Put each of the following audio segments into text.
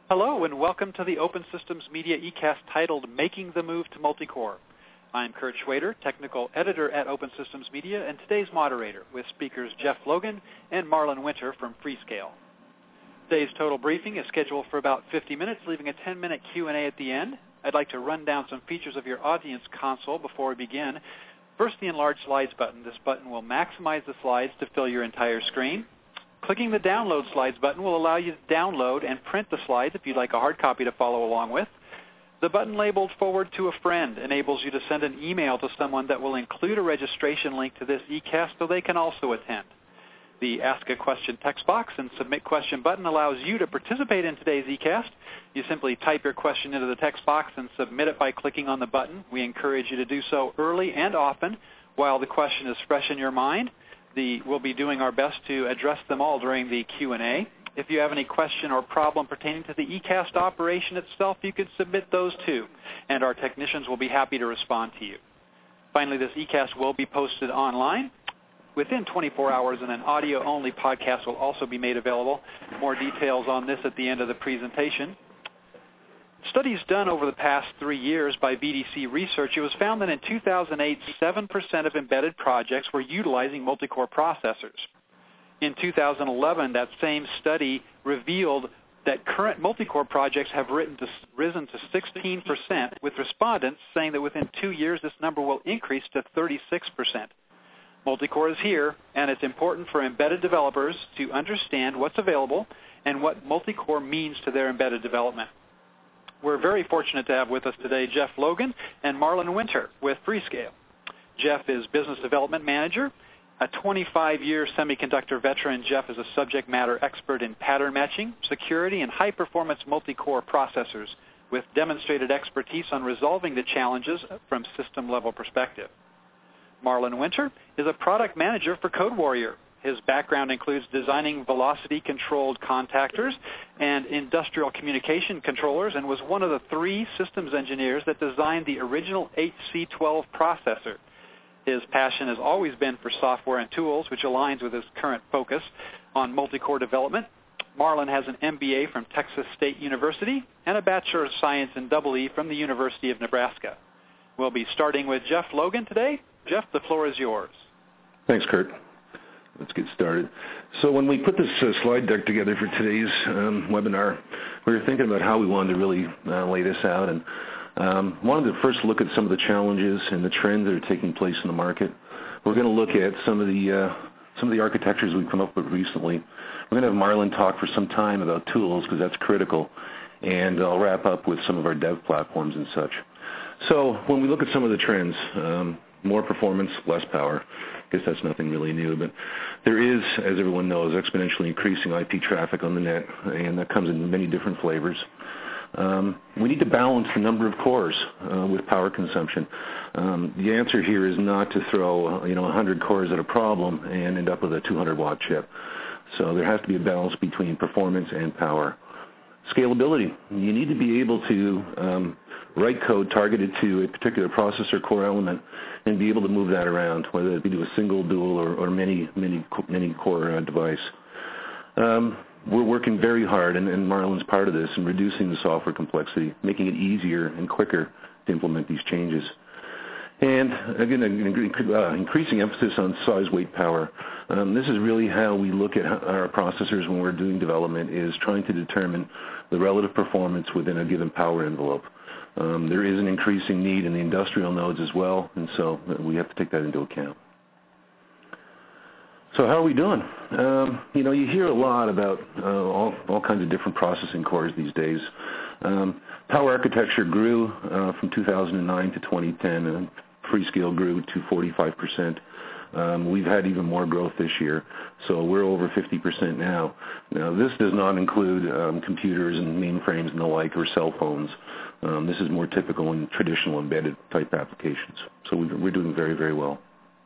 Hello and welcome to the Open Systems Media eCast titled Making the Move to Multicore. I'm Kurt Schwader, Technical Editor at Open Systems Media and today's moderator with speakers Jeff Logan and Marlon Winter from Freescale. Today's total briefing is scheduled for about 50 minutes, leaving a 10-minute Q&A at the end. I'd like to run down some features of your audience console before we begin. First, the Enlarge Slides button. This button will maximize the slides to fill your entire screen. Clicking the Download Slides button will allow you to download and print the slides if you'd like a hard copy to follow along with. The button labeled Forward to a Friend enables you to send an email to someone that will include a registration link to this eCast so they can also attend. The Ask a Question text box and Submit Question button allows you to participate in today's eCast. You simply type your question into the text box and submit it by clicking on the button. We encourage you to do so early and often while the question is fresh in your mind. We'll be doing our best to address them all during the Q&A. If you have any question or problem pertaining to the eCast operation itself, you can submit those too, and our technicians will be happy to respond to you. Finally, this eCast will be posted online within 24 hours, and an audio-only podcast will also be made available. More details on this at the end of the presentation. Studies done over the past 3 years by VDC Research, it was found that in 2008, 7% of embedded projects were utilizing multi-core processors. In 2011, that same study revealed that current multi-core projects have risen to 16%, with respondents saying that within 2 years this number will increase to 36%. Multi-core is here, and it's important for embedded developers to understand what's available and what multi-core means to their embedded development. We're very fortunate to have with us today Jeff Logan and Marlon Winter with Freescale. Jeff is Business Development Manager. A 25-year semiconductor veteran, Jeff is a subject matter expert in pattern matching, security, and high-performance multi-core processors with demonstrated expertise on resolving the challenges from system-level perspective. Marlon Winter is a product manager for CodeWarrior. His background includes designing velocity-controlled contactors and industrial communication controllers and was one of the 3 systems engineers that designed the original HC12 processor. His passion has always been for software and tools, which aligns with his current focus on multi-core development. Marlon has an MBA from Texas State University and a Bachelor of Science in EE from the University of Nebraska. We'll be starting with Jeff Logan today. Jeff, the floor is yours. Thanks, Kurt. Let's get started. So when we put this slide deck together for today's webinar, we were thinking about how we wanted to really lay this out, and wanted to first look at some of the challenges and the trends that are taking place in the market. We're going to look at some of the architectures we've come up with recently. We're going to have Marlon talk for some time about tools because that's critical, and I'll wrap up with some of our dev platforms and such. So when we look at some of the trends, more performance, less power. I guess that's nothing really new, but there is, as everyone knows, exponentially increasing IP traffic on the net, and that comes in many different flavors. We need to balance the number of cores with power consumption. The answer here is not to throw 100 cores at a problem and end up with a 200-watt chip. So there has to be a balance between performance and power. Scalability. You need to be able to write code targeted to a particular processor core element and be able to move that around, whether it be to a single, dual, or many core device. We're working very hard, and Marlon's part of this, in reducing the software complexity, making it easier and quicker to implement these changes. And again, increasing emphasis on size, weight, power. This is really how we look at our processors when we're doing development, is trying to determine the relative performance within a given power envelope. There is an increasing need in the industrial nodes as well, and so we have to take that into account. So how are we doing? You hear a lot about all kinds of different processing cores these days. Power architecture grew from 2009 to 2010, and Freescale grew to 45%. We've had even more growth this year, so we're over 50% now. Now, this does not include computers and mainframes and the like, or cell phones. This is more typical in traditional embedded type applications. So we're doing very, very well.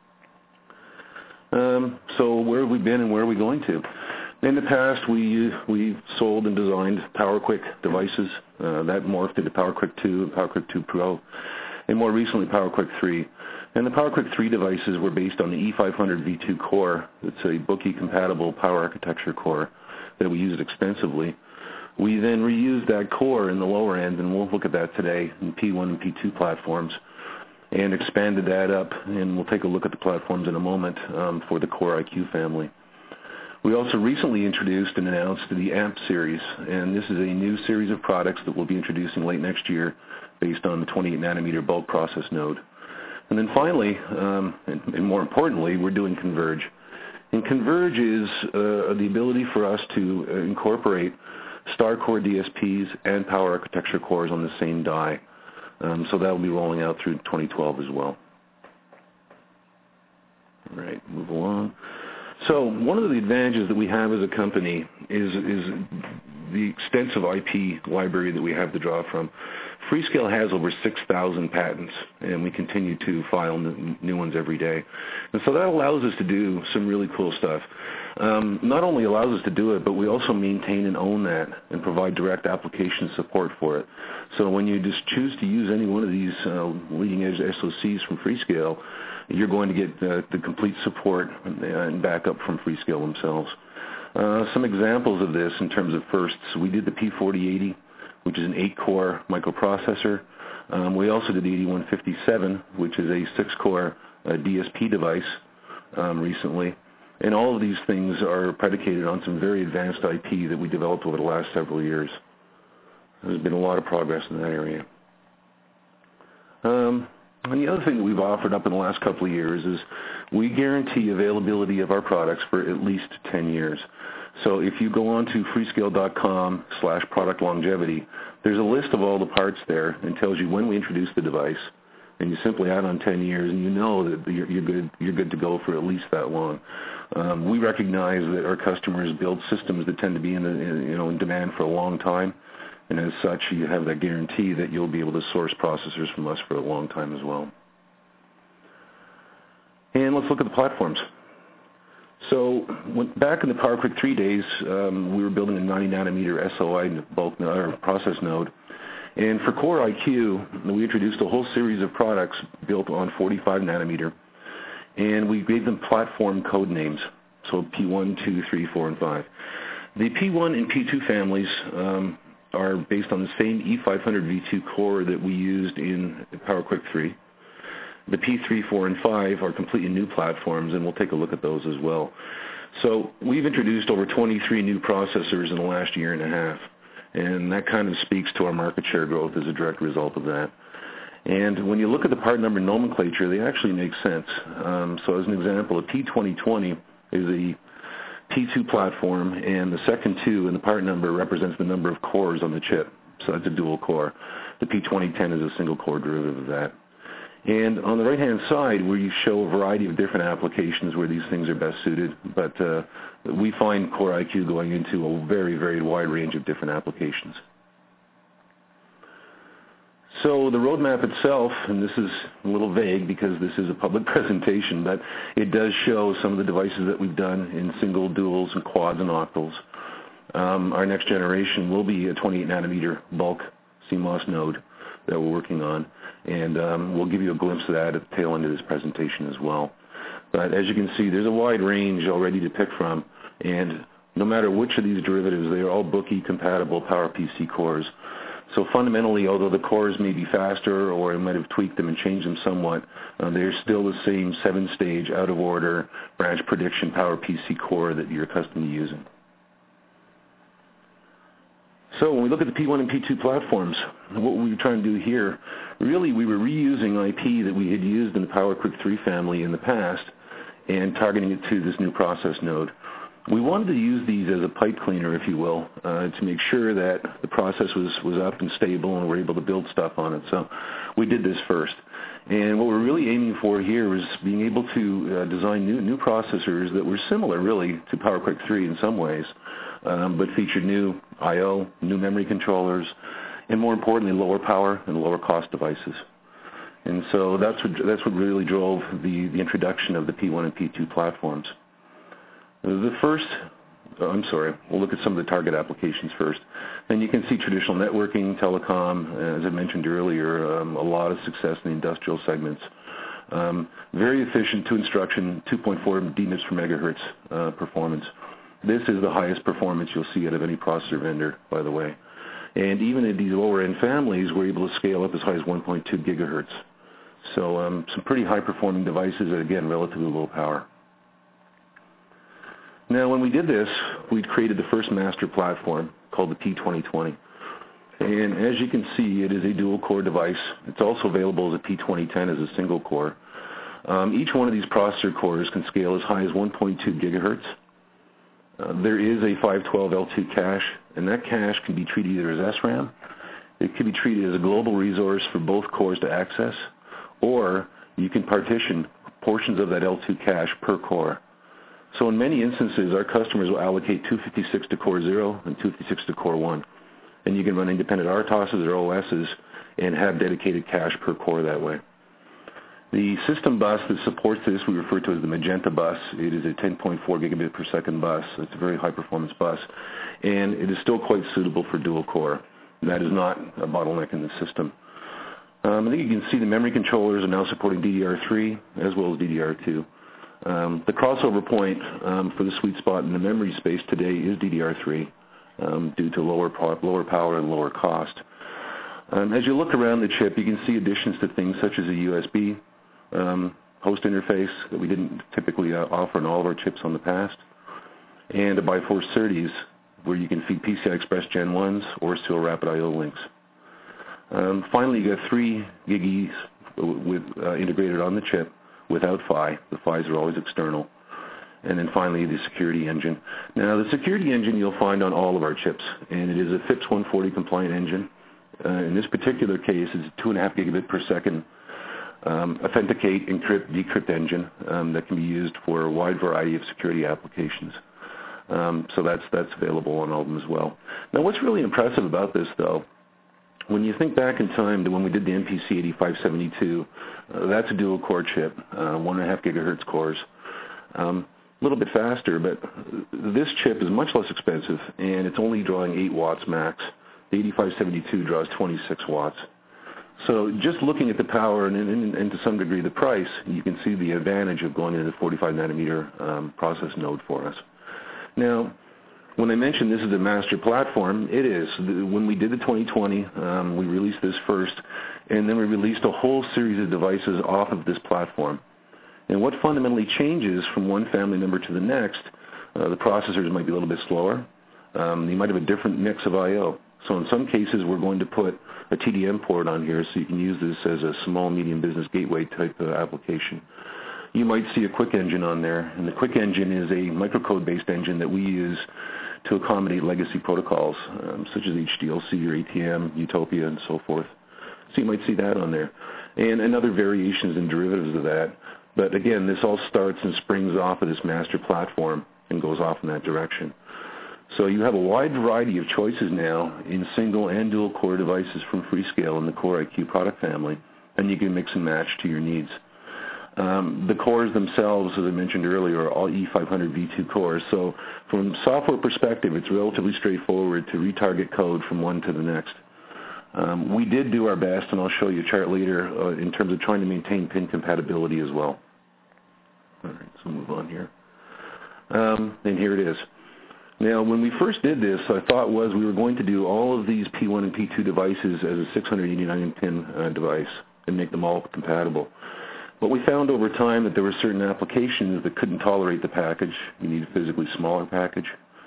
So where have we been and where are we going to? In the past, we sold and designed PowerQuick devices. That morphed into PowerQuick 2 and PowerQuick 2 Pro, and more recently PowerQuick 3. And the PowerQuick 3 devices were based on the E500 V2 core. It's a Bookie-compatible power architecture core that we used extensively. We then reused that core in the lower end, and we'll look at that today in P1 and P2 platforms, and expanded that up, and we'll take a look at the platforms in a moment for the Core IQ family. We also recently introduced and announced the AMP series, and this is a new series of products that we'll be introducing late next year based on the 28-nanometer bulk process node. And then finally, and more importantly, we're doing Converge. And Converge is the ability for us to incorporate StarCore DSPs and power architecture cores on the same die. So that will be rolling out through 2012 as well. All right, move along. So one of the advantages that we have as a company is the extensive IP library that we have to draw from. Freescale has over 6,000 patents, and we continue to file new ones every day. And so that allows us to do some really cool stuff. Not only allows us to do it, but we also maintain and own that and provide direct application support for it. So when you just choose to use any one of these leading-edge SoCs from Freescale, you're going to get the complete support and backup from Freescale themselves. Some examples of this in terms of firsts, we did the P4080, which is an 8-core microprocessor. We also did the 8157, which is a 6-core DSP device recently. And all of these things are predicated on some very advanced IP that we developed over the last several years. There's been a lot of progress in that area. And the other thing that we've offered up in the last couple of years is we guarantee availability of our products for at least 10 years. So if you go on to freescale.com/product longevity, there's a list of all the parts there and tells you when we introduced the device. And you simply add on 10 years, and you know that you're good to go for at least that long. We recognize that our customers build systems that tend to be in demand for a long time. And as such, you have that guarantee that you'll be able to source processors from us for a long time as well. And let's look at the platforms. So back in the PowerQuick 3 days, we were building a 90-nanometer SOI bulk process node. And for Core IQ, we introduced a whole series of products built on 45-nanometer. And we gave them platform code names, so P1, 2, 3, 4, and 5. The P1 and P2 families are based on the same E500 V2 core that we used in PowerQuick 3. The P3, 4, and 5 are completely new platforms, and we'll take a look at those as well. So we've introduced over 23 new processors in the last year and a half, and that kind of speaks to our market share growth as a direct result of that. And when you look at the part number nomenclature, they actually make sense. So as an example, a P2020 is a P2 platform, and the second 2 in the part number represents the number of cores on the chip. So that's a dual core. The P2010 is a single core derivative of that. And on the right-hand side, where you show a variety of different applications where these things are best suited, but we find Core IQ going into a very, very wide range of different applications. So the roadmap itself, and this is a little vague because this is a public presentation, but it does show some of the devices that we've done in single, duals, and quads and octals. Our next generation will be a 28-nanometer bulk CMOS node that we're working on, and we'll give you a glimpse of that at the tail end of this presentation as well. But as you can see, there's a wide range already to pick from, and no matter which of these derivatives, they are all Bookey-compatible PowerPC cores. So fundamentally, although the cores may be faster or I might have tweaked them and changed them somewhat, they're still the same 7-stage, out-of-order, branch prediction PowerPC core that you're accustomed to using. So when we look at the P1 and P2 platforms, what we were trying to do here, really we were reusing IP that we had used in the PowerQuick 3 family in the past and targeting it to this new process node. We wanted to use these as a pipe cleaner, if you will, to make sure that the process was up and stable and we're able to build stuff on it. So we did this first. And what we're really aiming for here is being able to design new processors that were similar, really, to PowerQuick 3 in some ways, but featured new I/O, new memory controllers, and more importantly, lower power and lower cost devices. And so that's what really drove the introduction of the P1 and P2 platforms. We'll look at some of the target applications first. And you can see traditional networking, telecom, as I mentioned earlier, a lot of success in the industrial segments. Very efficient 2-instruction, 2.4 DNIPS per megahertz performance. This is the highest performance you'll see out of any processor vendor, by the way. And even in these lower-end families, we're able to scale up as high as 1.2 gigahertz. So some pretty high-performing devices at, again, relatively low power. Now, when we did this, we created the first master platform called the P2020. And as you can see, it is a dual-core device. It's also available as a P2010 as a single core. Each one of these processor cores can scale as high as 1.2 gigahertz. There is a 512 L2 cache, and that cache can be treated either as SRAM. It can be treated as a global resource for both cores to access, or you can partition portions of that L2 cache per core. So in many instances, our customers will allocate 256 to core 0 and 256 to core 1. And you can run independent RTOSs or OSs and have dedicated cache per core that way. The system bus that supports this we refer to as the Magenta bus. It is a 10.4 gigabit per second bus. It's a very high performance bus. And it is still quite suitable for dual core. That is not a bottleneck in the system. I think you can see the memory controllers are now supporting DDR3 as well as DDR2. The crossover point for the sweet spot in the memory space today is DDR3 due to lower power and lower cost. As you look around the chip, you can see additions to things such as a USB host interface that we didn't typically offer in all of our chips on the past, and a by-force SerDes where you can feed PCI Express Gen 1s or still Rapid I/O links. Finally, you got 3 GigEs integrated on the chip without PHY. The PHYs are always external. And then finally, the security engine. Now, the security engine you'll find on all of our chips, and it is a FIPS 140 compliant engine. In this particular case, it's a 2.5 gigabit per second authenticate, encrypt, decrypt engine that can be used for a wide variety of security applications. So that's available on all of them as well. Now, what's really impressive about this, though, when you think back in time to when we did the MPC 8572, that's a dual-core chip, 1.5 gigahertz cores. A little bit faster, but this chip is much less expensive, and it's only drawing 8 watts max. The 8572 draws 26 watts. So just looking at the power and to some degree the price, you can see the advantage of going into the 45 nanometer process node for us. Now, when I mentioned this is a master platform, it is. When we did the 2020, we released this first, and then we released a whole series of devices off of this platform. And what fundamentally changes from one family member to the next, the processors might be a little bit slower. You might have a different mix of I/O. So in some cases, we're going to put a TDM port on here so you can use this as a small, medium business gateway type of application. You might see a Quick Engine on there, and the Quick Engine is a microcode-based engine that we use to accommodate legacy protocols such as HDLC or ATM, Utopia, and so forth. So you might see that on there. And other variations and derivatives of that. But again, this all starts and springs off of this master platform and goes off in that direction. So you have a wide variety of choices now in single and dual core devices from Freescale in the Core IQ product family, and you can mix and match to your needs. The cores themselves, as I mentioned earlier, are all E500 V2 cores. So from a software perspective, it's relatively straightforward to retarget code from one to the next. We did do our best, and I'll show you a chart later, in terms of trying to maintain pin compatibility as well. All right, so move on here. And here it is. Now, when we first did this, our thought was we were going to do all of these P1 and P2 devices as a 689-pin device and make them all compatible. But we found over time that there were certain applications that couldn't tolerate the package. You need a physically smaller package.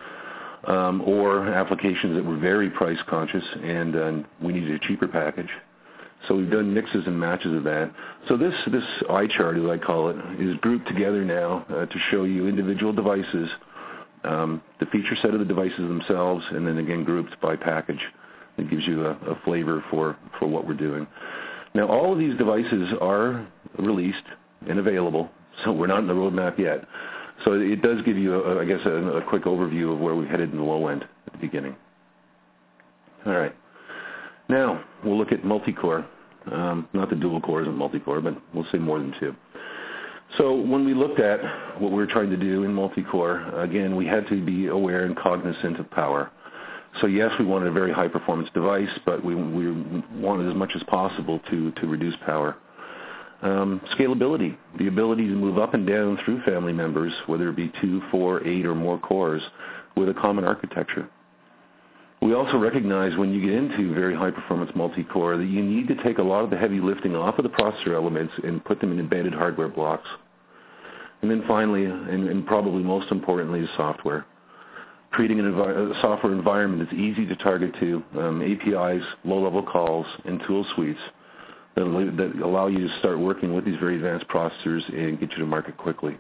Or applications that were very price conscious, and we needed a cheaper package. So we've done mixes and matches of that. So this eye chart, as I call it, is grouped together now to show you individual devices, the feature set of the devices themselves, and then again grouped by package. It gives you a flavor for what we're doing. Now, all of these devices are released and available, so we're not in the roadmap yet. So it does give you, I guess, a quick overview of where we headed in the low end at the beginning. All right. Now, we'll look at multi-core. Not the dual core isn't multi-core, but we'll say more than 2. So when we looked at what we were trying to do in multi-core, again, we had to be aware and cognizant of power. So yes, we wanted a very high-performance device, but we wanted as much as possible to reduce power. Scalability, the ability to move up and down through family members, whether it be 2, 4, 8, or more cores, with a common architecture. We also recognize when you get into very high-performance multi-core that you need to take a lot of the heavy lifting off of the processor elements and put them in embedded hardware blocks. And then finally, and probably most importantly, is software. Creating a software environment that's easy to target to, APIs, low-level calls, and tool suites that allow you to start working with these very advanced processors and get you to market quickly.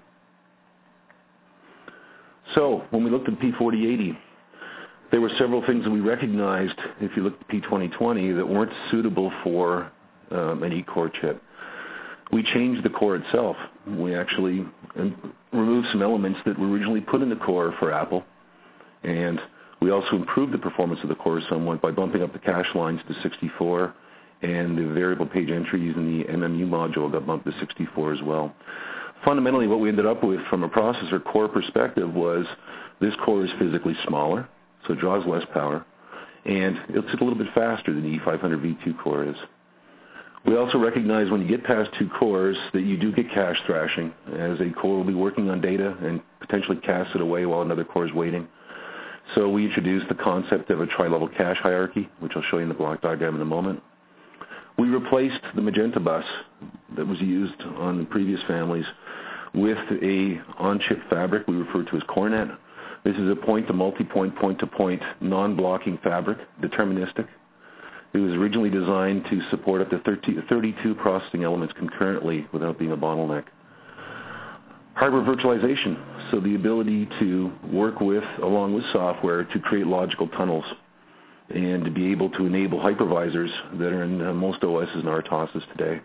So when we looked at P4080, there were several things that we recognized, if you look at P2020, that weren't suitable for an E-core chip. We changed the core itself. We actually removed some elements that were originally put in the core for Apple, and we also improved the performance of the core somewhat by bumping up the cache lines to 64, and the variable page entries in the MMU module got bumped to 64 as well. Fundamentally, what we ended up with from a processor core perspective was this core is physically smaller, so it draws less power, and it's a little bit faster than the E500 V2 core is. We also recognize when you get past 2 cores that you do get cache thrashing, as a core will be working on data and potentially cache it away while another core is waiting. So we introduced the concept of a tri-level cache hierarchy, which I'll show you in the block diagram in a moment. We replaced the Magenta bus that was used on the previous families with a on-chip fabric we refer to as CoreNet. This is a point-to-multipoint, point-to-point, non-blocking fabric, deterministic. It was originally designed to support up to 32 processing elements concurrently without being a bottleneck. Hardware virtualization, so the ability to work with, along with software, to create logical tunnels and to be able to enable hypervisors that are in most OSs and RTOSs today.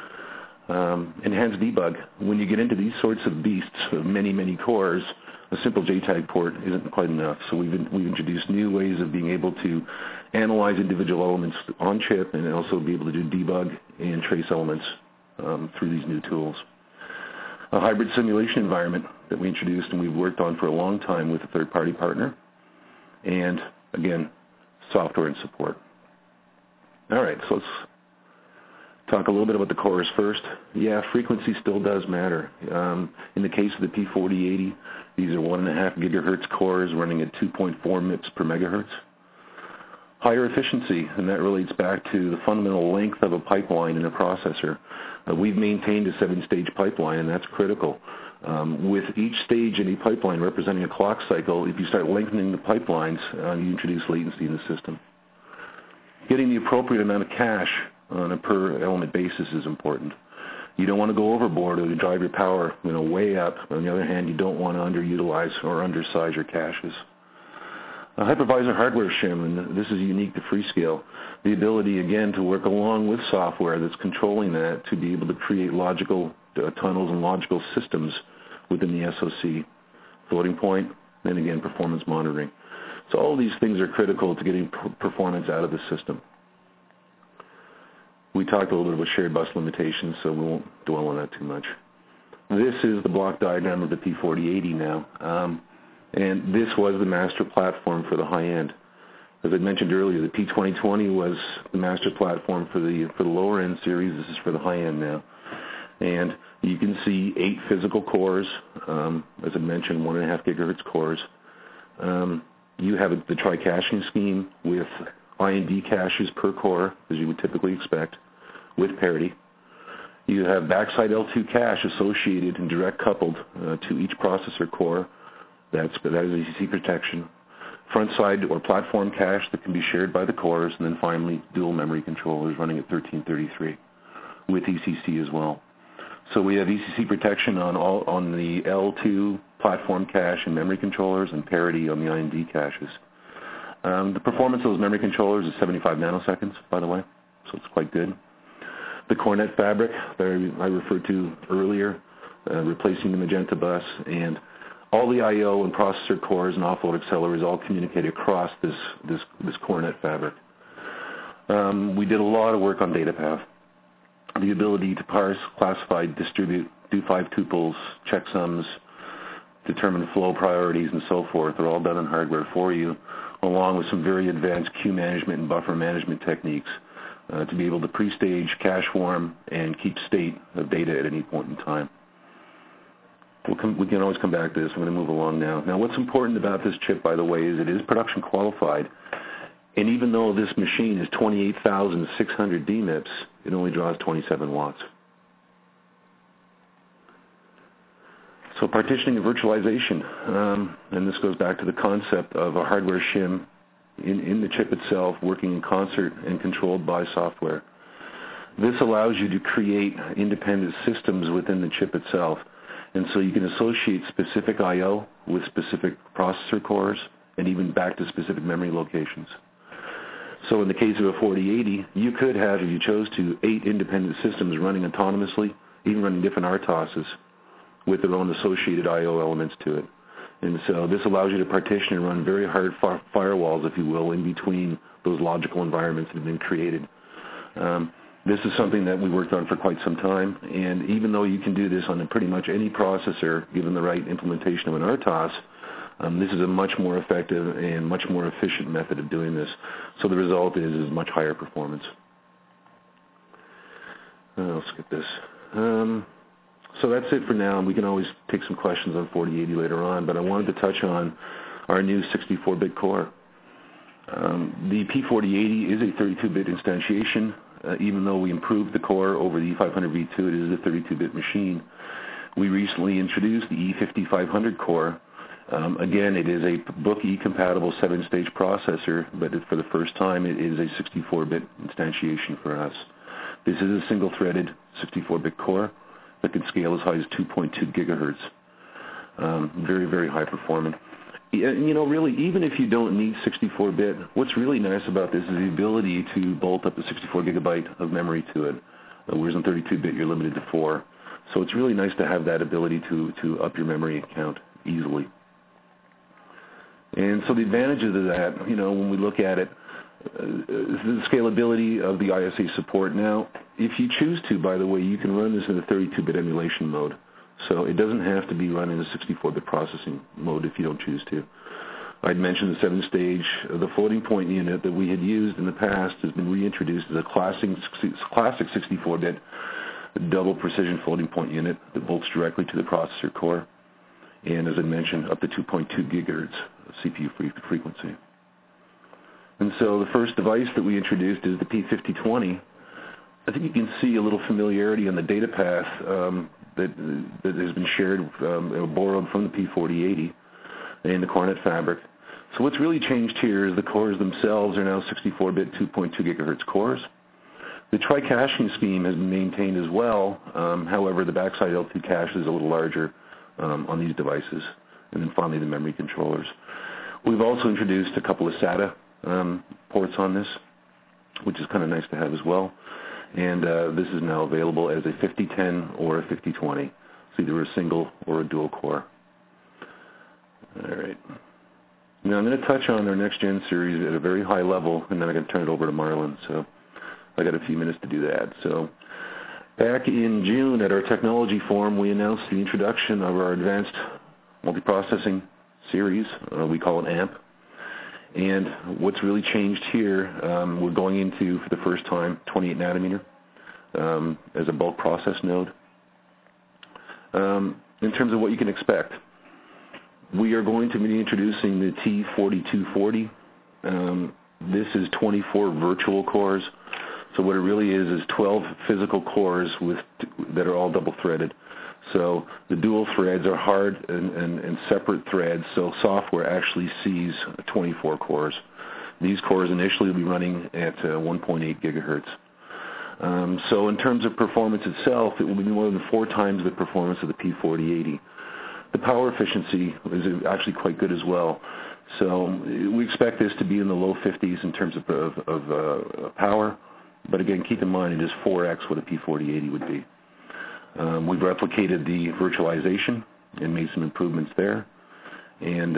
Enhanced debug. When you get into these sorts of beasts of many, many cores, a simple JTAG port isn't quite enough. So we've introduced new ways of being able to analyze individual elements on chip and also be able to do debug and trace elements through these new tools. A hybrid simulation environment that we introduced and we've worked on for a long time with a third-party partner. And again, software and support. All right, so let's talk a little bit about the cores first. Yeah, frequency still does matter. In the case of the P4080, these are 1.5 gigahertz cores running at 2.4 MIPS per megahertz. Higher efficiency, and that relates back to the fundamental length of a pipeline in a processor. We've maintained a 7-stage pipeline, and that's critical. With each stage in a pipeline representing a clock cycle, if you start lengthening the pipelines, you introduce latency in the system. Getting the appropriate amount of cache on a per element basis is important. You don't want to go overboard or drive your power way up. On the other hand, you don't want to underutilize or undersize your caches. A hypervisor hardware shim, and this is unique to Freescale, the ability, again, to work along with software that's controlling that to be able to create logical tunnels and logical systems within the SoC. Floating point, and again, performance monitoring. So all these things are critical to getting performance out of the system. We talked a little bit about shared bus limitations, so we won't dwell on that too much. This is the block diagram of the P4080 now. And this was the master platform for the high end. As I mentioned earlier, the P2020 was the master platform for the lower end series. This is for the high end now. And you can see 8 physical cores, as I mentioned, 1.5 gigahertz cores. You have the tri-caching scheme with IND caches per core, as you would typically expect, with parity. You have backside L2 cache associated and direct coupled to each processor core. That is ECC protection. Front side or platform cache that can be shared by the cores, and then finally dual memory controllers running at 1333 with ECC as well. So we have ECC protection on the L2 platform cache and memory controllers, and parity on the IND caches. The performance of those memory controllers is 75 nanoseconds, by the way, so it's quite good. The CoreNet fabric that I referred to earlier, replacing the Magenta bus, and all the I/O and processor cores and offload accelerators all communicate across this CoreNet fabric. We did a lot of work on data path. The ability to parse, classify, distribute, do 5 tuples, checksums, determine flow priorities, and so forth are all done in hardware for you, along with some very advanced queue management and buffer management techniques to be able to pre-stage, cache form, and keep state of data at any point in time. We can always come back to this. I'm going to move along now. Now, what's important about this chip, by the way, is it is production qualified. And even though this machine is 28,600 DMIPS, it only draws 27 watts. So partitioning and virtualization, and this goes back to the concept of a hardware shim in the chip itself working in concert and controlled by software. This allows you to create independent systems within the chip itself. And so you can associate specific I/O with specific processor cores and even back to specific memory locations. So in the case of a 4080, you could have, if you chose to, 8 independent systems running autonomously, even running different RTOSes with their own associated I/O elements to it. And so this allows you to partition and run very hard firewalls, if you will, in between those logical environments that have been created. This is something that we worked on for quite some time, and even though you can do this on pretty much any processor, given the right implementation of an RTOS, this is a much more effective and much more efficient method of doing this. So the result is much higher performance. Let's get this. So that's it for now, and we can always take some questions on 4080 later on, but I wanted to touch on our new 64-bit core. The P4080 is a 32-bit instantiation. Even though we improved the core over the E500V2, it is a 32-bit machine. We recently introduced the E5500 core. Again, it is a Book-E-compatible 7-stage processor, but for the first time, it is a 64-bit instantiation for us. This is a single-threaded 64-bit core that can scale as high as 2.2 gigahertz. Very, very high performing. You know, really, even if you don't need 64-bit, what's really nice about this is the ability to bolt up a 64 gigabyte of memory to it, whereas on 32-bit you're limited to 4. So it's really nice to have that ability to up your memory count easily. And so the advantages of that, you know, when we look at it, the scalability of the ISA support. Now, if you choose to, by the way, you can run this in a 32-bit emulation mode. So it doesn't have to be run in a 64-bit processing mode if you don't choose to. I'd mentioned the 7-stage. The floating point unit that we had used in the past has been reintroduced as a classic 64-bit double precision floating point unit that bolts directly to the processor core. And as I mentioned, up to 2.2 gigahertz CPU frequency. And so the first device that we introduced is the P5020. I think you can see a little familiarity on the data path that has been shared, borrowed from the P4080 and the Cornet fabric. So what's really changed here is the cores themselves are now 64-bit 2.2 gigahertz cores. The tri-caching scheme has been maintained as well. However, the backside L2 cache is a little larger on these devices. And then finally, the memory controllers. We've also introduced a couple of SATA ports on this, which is kind of nice to have as well. And this is now available as a 5010 or a 5020. It's either a single or a dual core. All right. Now I'm going to touch on our next-gen series at a very high level, and then I'm going to turn it over to Marlon. So I got a few minutes to do that. So back in June at our technology forum, we announced the introduction of our advanced multiprocessing series. We call it AMP. And what's really changed here, we're going into, for the first time, 28 nanometer as a bulk process node. In terms of what you can expect, we are going to be introducing the T4240. This is 24 virtual cores. So what it really is 12 physical cores that are all double-threaded. So the dual threads are hard and separate threads, so software actually sees 24 cores. These cores initially will be running at 1.8 gigahertz. So in terms of performance itself, it will be more than 4 times the performance of the P4080. The power efficiency is actually quite good as well. So we expect this to be in the low 50s in terms of power, but again, keep in mind it is 4x what a P4080 would be. We've replicated the virtualization and made some improvements there, and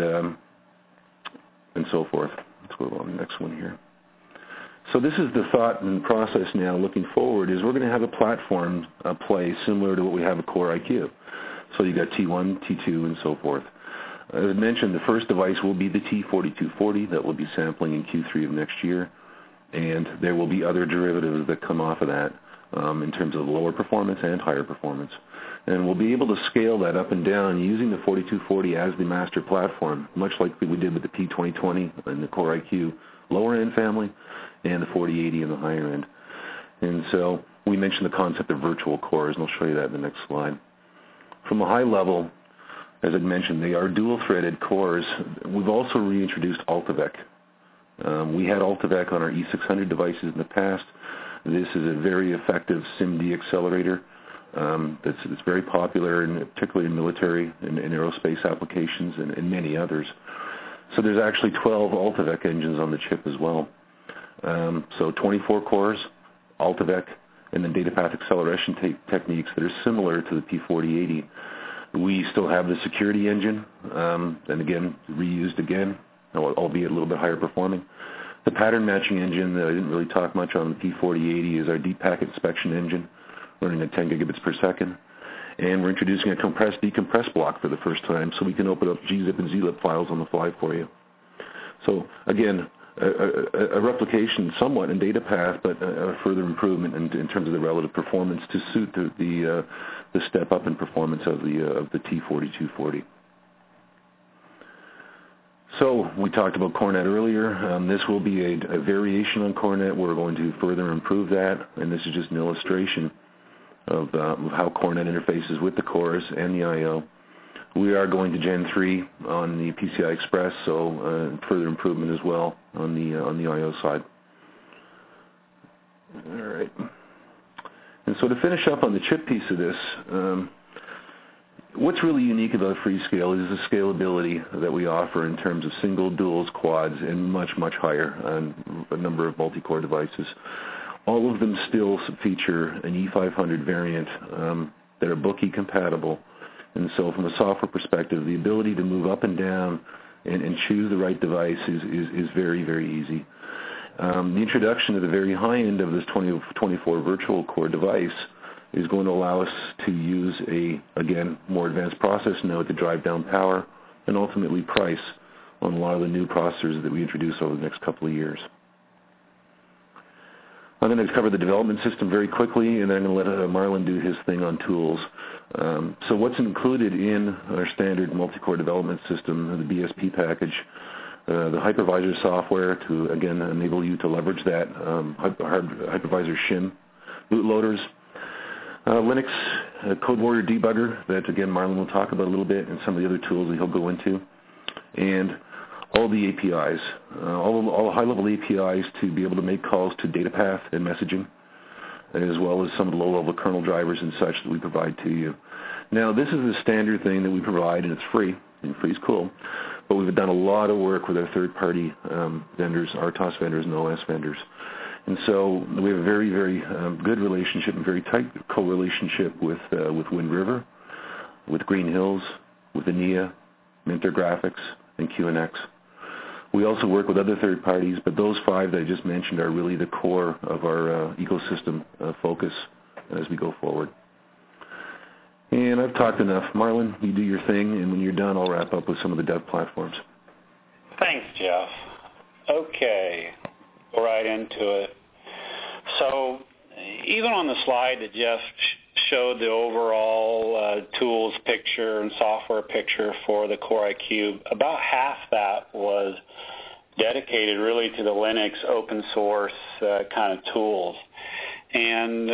so forth. Let's go on to the next one here. So this is the thought and process now looking forward is we're going to have a platform play similar to what we have at Core IQ. So you got T1, T2, and so forth. As I mentioned, the first device will be the T4240 that will be sampling in Q3 of next year. and there will be other derivatives that come off of that in terms of lower performance and higher performance. And we'll be able to scale that up and down using the 4240 as the master platform, much like we did with the P2020 and the Core IQ lower end family and the 4080 in the higher end. And so we mentioned the concept of virtual cores, and I'll show you that in the next slide. From a high level, as I mentioned, they are dual-threaded cores. We've also reintroduced AltiVec. We had AltiVec on our E600 devices in the past. This is a very effective SIMD accelerator that's very popular, and particularly in military and aerospace applications and many others. So there's actually 12 AltiVec engines on the chip as well. So 24 cores, AltiVec, and then data path acceleration techniques that are similar to the P4080. We still have the security engine, and again, reused again, albeit a little bit higher performing. The pattern matching engine that I didn't really talk much on the P4080 is our deep packet inspection engine, running at 10 gigabits per second. And we're introducing a compress-decompress block for the first time, so we can open up gzip and zlib files on the fly for you. So again, a replication somewhat in data path, but a further improvement in terms of the relative performance to suit the step up in performance of the T4240. So we talked about CoreNet earlier. This will be a variation on CoreNet. We're going to further improve that, and this is just an illustration of how CoreNet interfaces with the cores and the I/O. We are going to Gen 3 on the PCI Express, so further improvement as well on the I/O side. All right. And so to finish up on the chip piece of this, what's really unique about Freescale is the scalability that we offer in terms of single, duals, quads, and much, much higher on a number of multi-core devices. All of them still feature an E500 variant that are Bookey compatible. And so from a software perspective, the ability to move up and down and choose the right device is very, very easy. The introduction to the very high end of this 24 virtual core device is going to allow us to use again, more advanced process node to drive down power and ultimately price on a lot of the new processors that we introduce over the next couple of years. I'm going to cover the development system very quickly, and then I'm going to let Marlon do his thing on tools. So what's included in our standard multi-core development system, the BSP package, the hypervisor software to, again, enable you to leverage that, hypervisor shim, bootloaders, Linux CodeWarrior debugger that, again, Marlon will talk about a little bit, and some of the other tools that he'll go into, and all the APIs, all the high-level APIs to be able to make calls to data path and messaging, as well as some of the low-level kernel drivers and such that we provide to you. Now, this is the standard thing that we provide, and it's free, and free is cool, but we've done a lot of work with our third-party vendors, RTOS vendors and OS vendors. And so we have a very, very good relationship and very tight co-relationship with Wind River, with Green Hills, with ENIA, Minter Graphics, and QNX. We also work with other third parties, but those five that I just mentioned are really the core of our ecosystem focus as we go forward. And I've talked enough. Marlon, you do your thing, and when you're done, I'll wrap up with some of the dev platforms. Thanks, Jeff. Okay, go right into it. So even on the slide that Jeff showed the overall tools picture and software picture for the Core IQ, about half that was dedicated really to the Linux open source kind of tools. And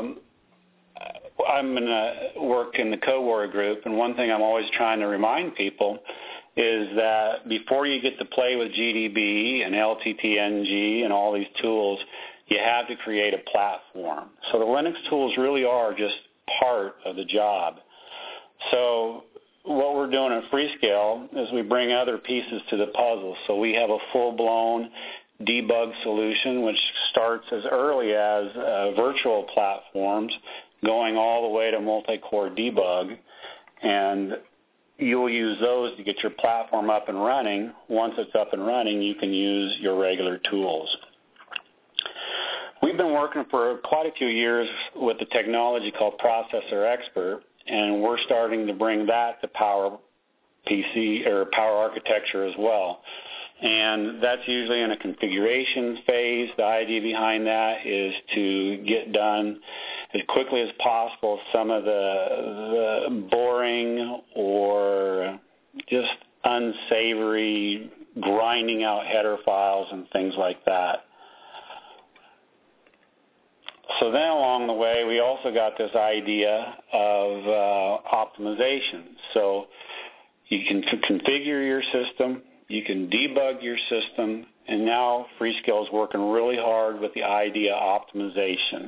I'm going to work in the CodeWarrior group, and one thing I'm always trying to remind people is that before you get to play with GDB and LTTNG and all these tools, you have to create a platform. So the Linux tools really are just part of the job. So what we're doing at Freescale is we bring other pieces to the puzzle. So we have a full-blown debug solution, which starts as early as virtual platforms, going all the way to multi-core debug, and you'll use those to get your platform up and running. Once it's up and running, you can use your regular tools. We've been working for quite a few years with a technology called Processor Expert, and we're starting to bring that to Power PC or Power Architecture as well. And that's usually in a configuration phase. The idea behind that is to get done as quickly as possible some of the boring or just unsavory grinding out header files and things like that. So then along the way, we also got this idea of optimization. So you can configure your system, you can debug your system, and now Freescale is working really hard with the idea of optimization.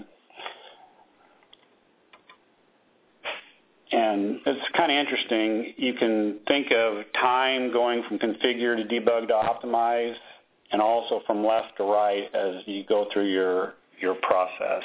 And it's kind of interesting. You can think of time going from configure to debug to optimize, and also from left to right as you go through your process.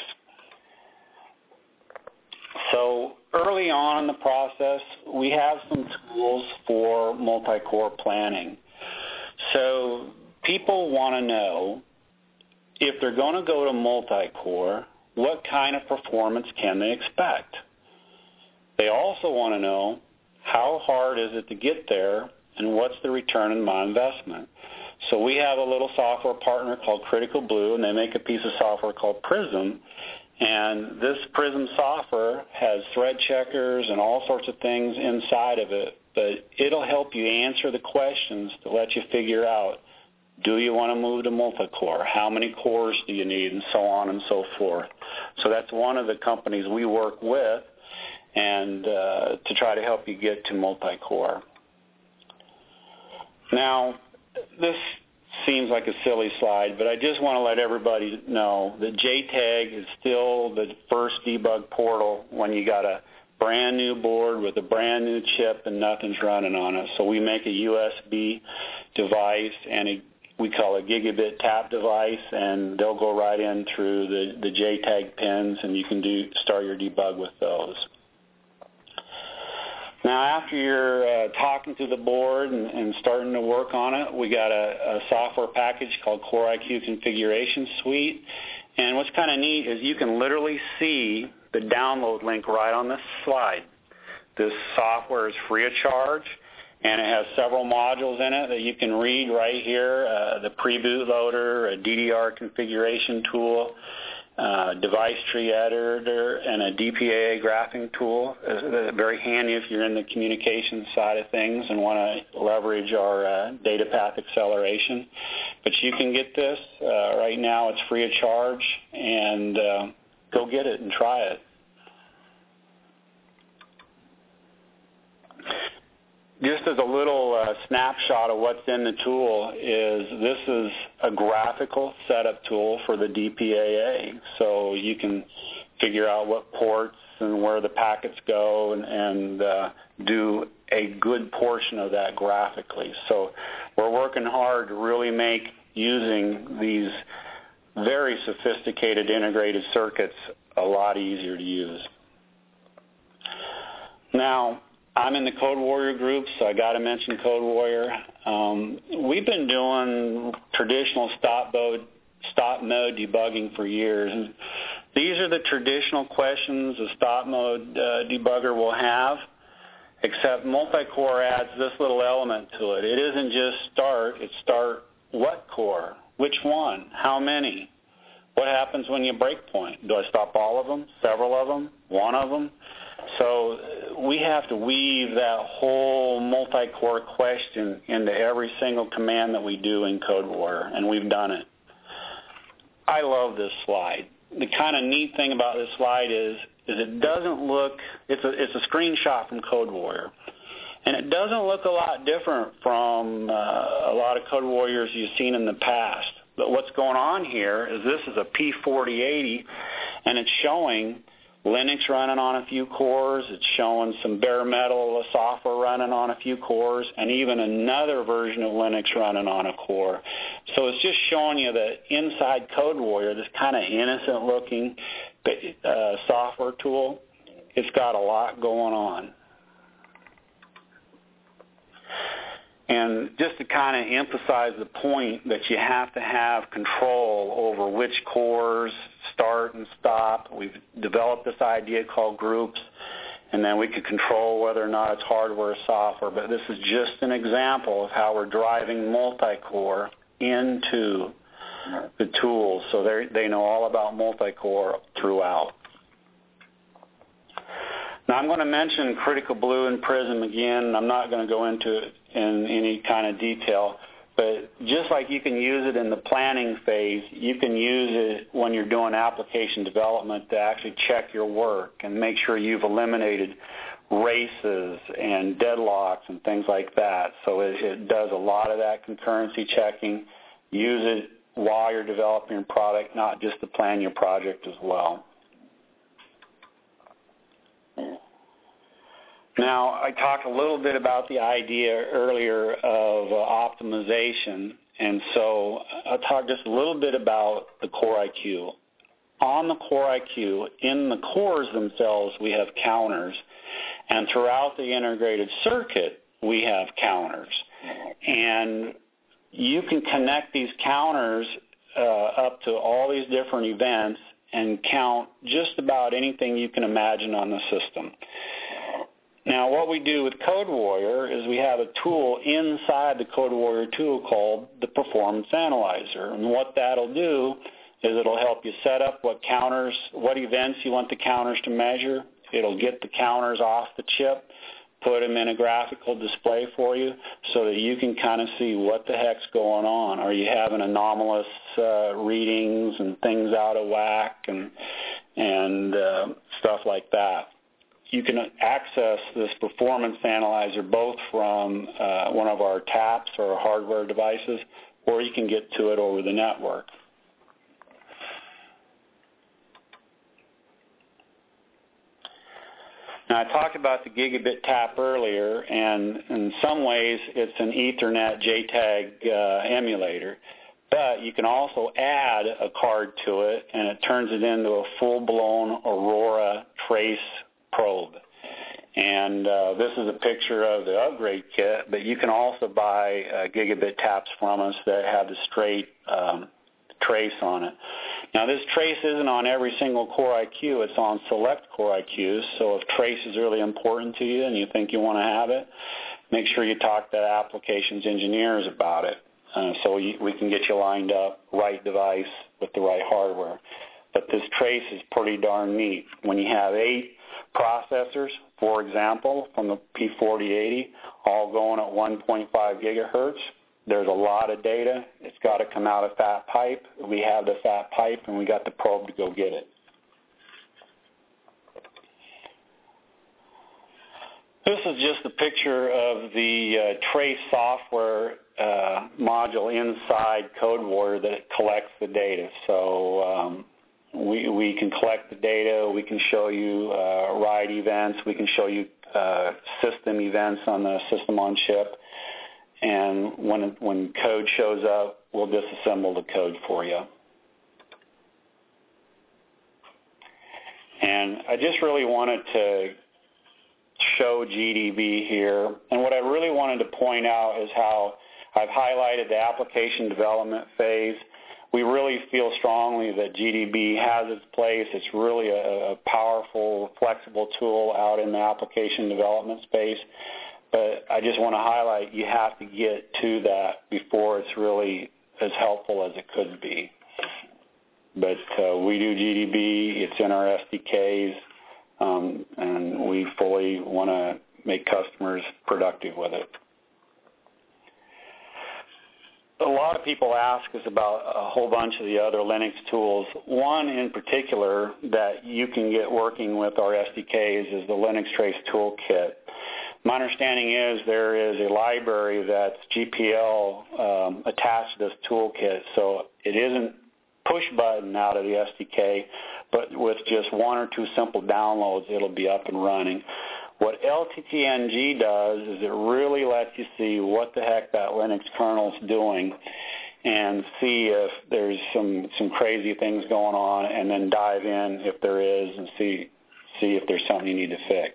So early on in the process, we have some tools for multi-core planning. So people want to know, if they're going to go to multi-core, what kind of performance can they expect? They also want to know, how hard is it to get there, and what's the return on my investment? So we have a little software partner called Critical Blue, and they make a piece of software called Prism. And this Prism software has thread checkers and all sorts of things inside of it, but it'll help you answer the questions to let you figure out, do you want to move to multi-core? How many cores do you need? And so on and so forth. So that's one of the companies we work with, and to try to help you get to multi-core. Now, this seems like a silly slide, but I just want to let everybody know that JTAG is still the first debug portal when you got a brand new board with a brand new chip and nothing's running on it. So we make a USB device, and we call it a gigabit tap device, and they'll go right in through the JTAG pins, and you can start your debug with those. Now, after you're talking to the board and starting to work on it, we got a software package called Core IQ Configuration Suite. And what's kind of neat is you can literally see the download link right on this slide. This software is free of charge, and it has several modules in it that you can read right here, the pre-boot loader, a DDR configuration tool, device tree editor, and a DPAA graphing tool. Very handy if you're in the communications side of things and want to leverage our data path acceleration. But you can get this. Right now it's free of charge, and go get it and try it. Just as a little snapshot of what's in the tool this is a graphical setup tool for the DPAA. So you can figure out what ports and where the packets go and do a good portion of that graphically. So we're working hard to really make using these very sophisticated integrated circuits a lot easier to use. Now, I'm in the CodeWarrior group, so I got to mention CodeWarrior. We've been doing traditional stop mode debugging for years. And these are the traditional questions a stop mode debugger will have, except multi-core adds this little element to it. It isn't just start, it's start what core, which one, how many, what happens when you break point. Do I stop all of them, several of them, one of them? So we have to weave that whole multi-core question into every single command that we do in CodeWarrior, and we've done it. I love this slide. The kind of neat thing about this slide is it doesn't look, it's a screenshot from CodeWarrior, and it doesn't look a lot different from a lot of CodeWarriors you've seen in the past. But what's going on here is this is a P4080, and it's showing Linux running on a few cores. It's showing some bare metal software running on a few cores, and even another version of Linux running on a core. So it's just showing you that inside CodeWarrior, this kind of innocent-looking software tool, it's got a lot going on. And just to kind of emphasize the point that you have to have control over which cores start and stop, we've developed this idea called groups, and then we could control whether or not it's hardware or software. But this is just an example of how we're driving multi-core into the tools, so they know all about multi-core throughout. Now I'm going to mention Critical Blue and Prism again. I'm not going to go into it in any kind of detail, but just like you can use it in the planning phase, you can use it when you're doing application development to actually check your work and make sure you've eliminated races and deadlocks and things like that. So it does a lot of that concurrency checking. Use it while you're developing your product, not just to plan your project as well. Now, I talked a little bit about the idea earlier of optimization, and so I'll talk just a little bit about the Core IQ. On the Core IQ, in the cores themselves, we have counters, and throughout the integrated circuit, we have counters. And you can connect these counters up to all these different events and count just about anything you can imagine on the system. Now, what we do with CodeWarrior is we have a tool inside the CodeWarrior tool called the Performance Analyzer. And what that'll do is it'll help you set up what counters, what events you want the counters to measure. It'll get the counters off the chip, put them in a graphical display for you so that you can kind of see what the heck's going on. Are you having anomalous readings and things out of whack and stuff like that? You can access this Performance Analyzer both from one of our taps or hardware devices, or you can get to it over the network. Now, I talked about the Gigabit tap earlier, and in some ways it's an Ethernet JTAG emulator, but you can also add a card to it, and it turns it into a full-blown Aurora trace probe. And this is a picture of the upgrade kit, but you can also buy Gigabit taps from us that have the straight trace on it. Now, this trace isn't on every single Core IQ. It's on select Core IQs, so if trace is really important to you and you think you want to have it, make sure you talk to applications engineers about it so we can get you lined up, right device with the right hardware. But this trace is pretty darn neat. When you have 8 processors, for example, from the P4080, all going at 1.5 gigahertz, there's a lot of data. It's got to come out of fat pipe. We have the fat pipe, and we got the probe to go get it. This is just a picture of the trace software module inside CodeWarrior that collects the data. So we can collect the data. We can show you ride events. We can show you system events on the system on chip. And when code shows up, we'll disassemble the code for you. And I just really wanted to show GDB here. And what I really wanted to point out is how I've highlighted the application development phase. We really feel strongly that GDB has its place. It's really a powerful, flexible tool out in the application development space. But I just want to highlight you have to get to that before it's really as helpful as it could be. But we do GDB. It's in our SDKs, and we fully want to make customers productive with it. A lot of people ask us about a whole bunch of the other Linux tools. One in particular that you can get working with our SDKs is the Linux Trace Toolkit. My understanding is there is a library that's GPL attached to this toolkit, so it isn't push button out of the SDK, but with just 1 or 2 simple downloads, it'll be up and running. What LTTNG does is it really lets you see what the heck that Linux kernel's doing and see if there's some crazy things going on, and then dive in if there is and see if there's something you need to fix.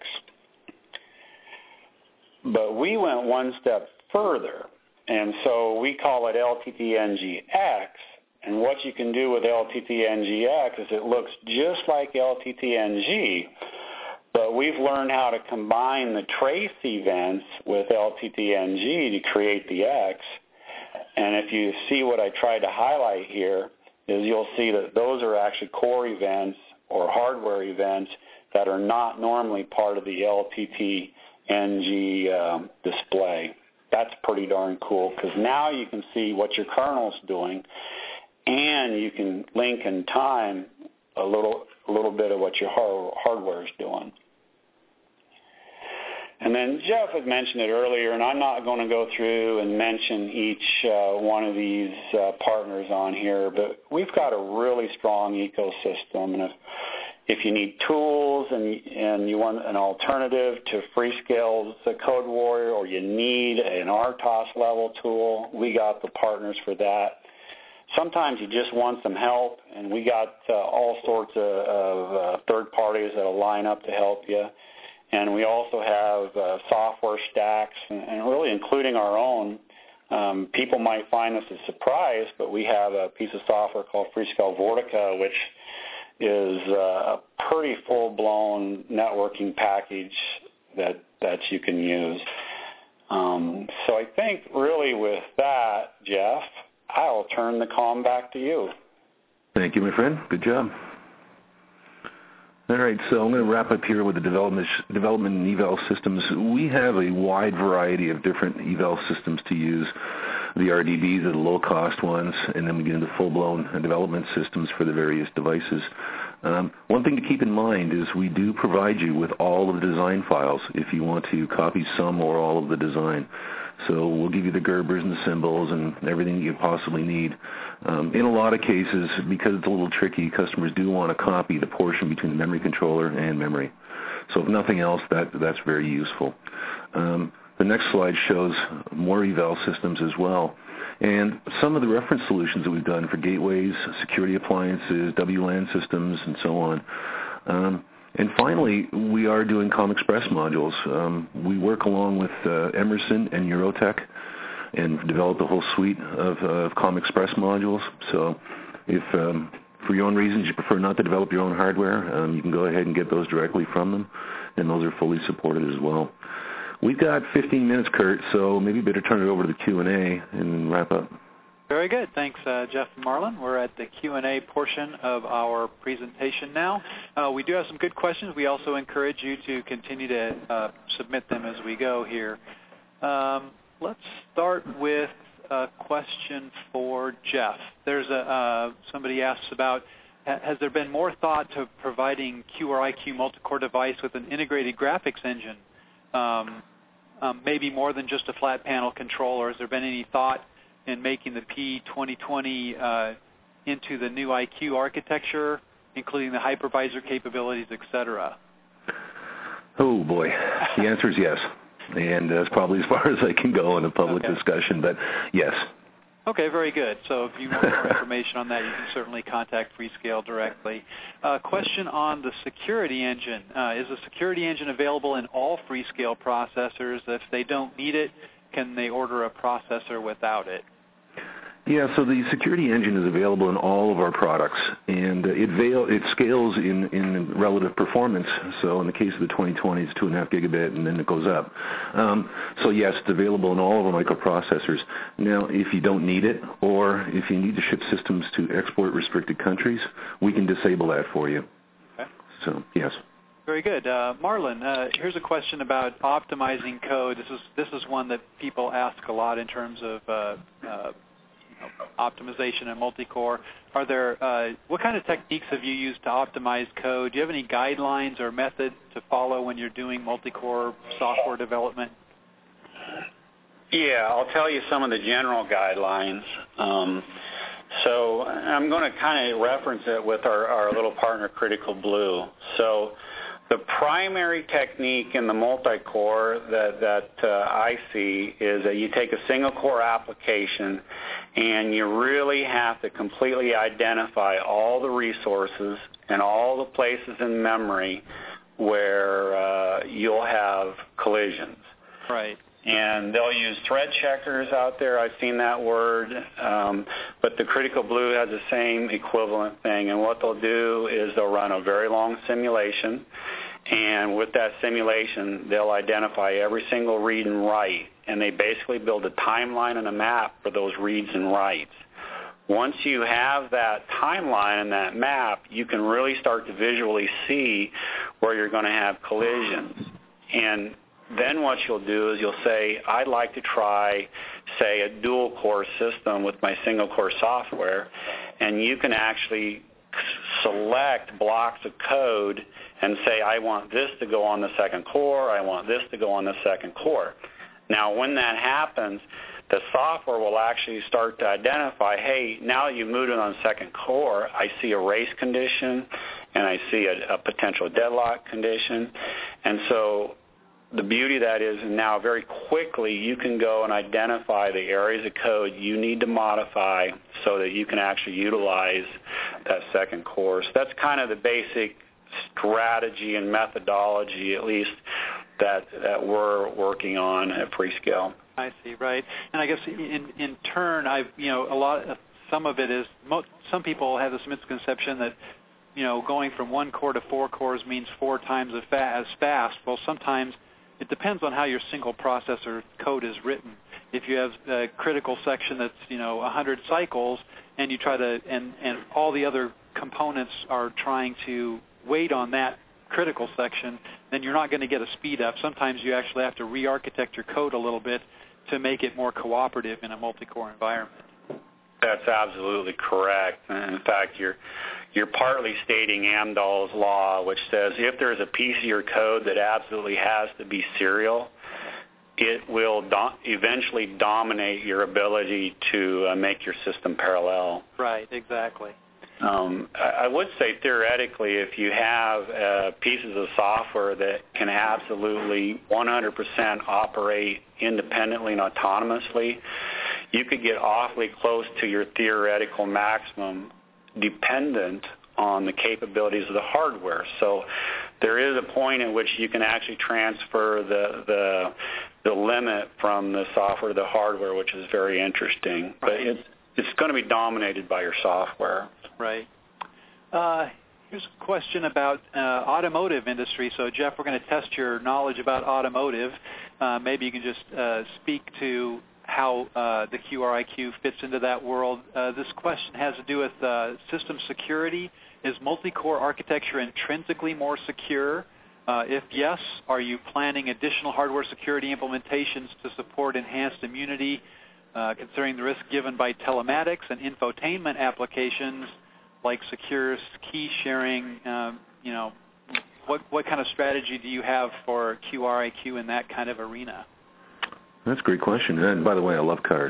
But we went one step further, and so we call it LTTNGX. And what you can do with LTTNGX is it looks just like LTTNG, But we've learned how to combine the trace events with LTTNG to create the X. And if you see what I tried to highlight here, is you'll see that those are actually core events or hardware events that are not normally part of the LTTNG display. That's pretty darn cool, because now you can see what your kernel's doing, and you can link in time a little bit of what your hardware is doing. And then Jeff had mentioned it earlier, and I'm not going to go through and mention each one of these partners on here, but we've got a really strong ecosystem. And if you need tools and you want an alternative to Freescale's Code Warrior, or you need an RTOS level tool, we got the partners for that. Sometimes you just want some help, and we got all sorts of third parties that will line up to help you. And we also have software stacks, and really including our own. People might find this a surprise, but we have a piece of software called Freescale Vortica, which is a pretty full-blown networking package that you can use. So I think really with that, Jeff, I'll turn the call back to you. Thank you, my friend. Good job. All right, so I'm going to wrap up here with the development and eval systems. We have a wide variety of different eval systems to use. The RDBs are the low-cost ones, and then we get into full-blown development systems for the various devices. One thing to keep in mind is we do provide you with all of the design files if you want to copy some or all of the design. So we'll give you the Gerbers and the symbols and everything you possibly need. In a lot of cases, because it's a little tricky, customers do want to copy the portion between the memory controller and memory. So if nothing else, that's very useful. The next slide shows more eval systems as well. And some of the reference solutions that we've done for gateways, security appliances, WLAN systems, and so on. And finally, we are doing ComExpress modules. We work along with Emerson and Eurotech and developed a whole suite of ComExpress modules. So if for your own reasons you prefer not to develop your own hardware, you can go ahead and get those directly from them, and those are fully supported as well. We've got 15 minutes, Kurt, so maybe better turn it over to the Q&A and wrap up. Very good. Thanks, Jeff and Marlon. We're at the Q&A portion of our presentation now. We do have some good questions. We also encourage you to continue to submit them as we go here. Let's start with a question for Jeff. There's somebody asks about, has there been more thought to providing Q or IQ multi-core device with an integrated graphics engine, maybe more than just a flat panel controller? Has there been any thought in making the P2020 into the new IQ architecture, including the hypervisor capabilities, etc.? Oh, boy. The answer is yes. And that's probably as far as I can go in a public discussion, but yes. Okay, very good. So if you want more information on that, you can certainly contact Freescale directly. Question on the security engine. Is the security engine available in all Freescale processors? If they don't need it, can they order a processor without it? Yeah, so the security engine is available in all of our products, and it scales in relative performance. So in the case of the 2020, it's 2.5 gigabit, and then it goes up. So yes, it's available in all of our microprocessors. Now, if you don't need it, or if you need to ship systems to export restricted countries, we can disable that for you. Okay. So yes. Very good. Marlon, here's a question about optimizing code. This is one that people ask a lot in terms of optimization and multi-core. Are there what kind of techniques have you used to optimize code? Do you have any guidelines or methods to follow when you're doing multi-core software development? Yeah, I'll tell you some of the general guidelines. So I'm going to kind of reference it with our little partner, Critical Blue. So the primary technique in the multi-core that I see is that you take a single-core application and you really have to completely identify all the resources and all the places in memory where you'll have collisions. Right. And they'll use thread checkers out there. I've seen that word. But the Critical Blue has the same equivalent thing. And what they'll do is they'll run a very long simulation, And with that simulation, they'll identify every single read and write, and they basically build a timeline and a map for those reads and writes. Once you have that timeline and that map, you can really start to visually see where you're going to have collisions. And then what you'll do is you'll say, I'd like to try, say, a dual-core system with my single-core software, and you can actually select blocks of code and say, I want this to go on the second core, I want this to go on the second core. Now, when that happens, the software will actually start to identify, hey, now that you've moved it on the second core, I see a race condition, and I see a potential deadlock condition. And so the beauty of that is now very quickly you can go and identify the areas of code you need to modify so that you can actually utilize that second core. So that's kind of the basic strategy and methodology, at least, that we're working on at Freescale. I see, right. And I guess in turn, some of it is, some people have this misconception that, going from one core to 4 cores means 4 times as fast. Well, sometimes it depends on how your single processor code is written. If you have a critical section that's 100 cycles, and you try to, and all the other components are trying to wait on that critical section, then you're not going to get a speed up. Sometimes you actually have to re-architect your code a little bit to make it more cooperative in a multi-core environment. That's absolutely correct. In fact, you're partly stating Amdahl's law, which says if there's a piece of your code that absolutely has to be serial, it will eventually dominate your ability to make your system parallel. Right, exactly. I would say theoretically, if you have pieces of software that can absolutely 100% operate independently and autonomously, you could get awfully close to your theoretical maximum dependent on the capabilities of the hardware. So there is a point at which you can actually transfer the limit from the software to the hardware, which is very interesting. But it's going to be dominated by your software. Right. Here's a question about automotive industry. So, Jeff, we're going to test your knowledge about automotive. Maybe you can just speak to how the QRIQ fits into that world. This question has to do with system security. Is multi-core architecture intrinsically more secure? If yes, are you planning additional hardware security implementations to support enhanced immunity, considering the risk given by telematics and infotainment applications like secure key sharing? What kind of strategy do you have for QRIQ in that kind of arena? That's a great question. And by the way, I love cars.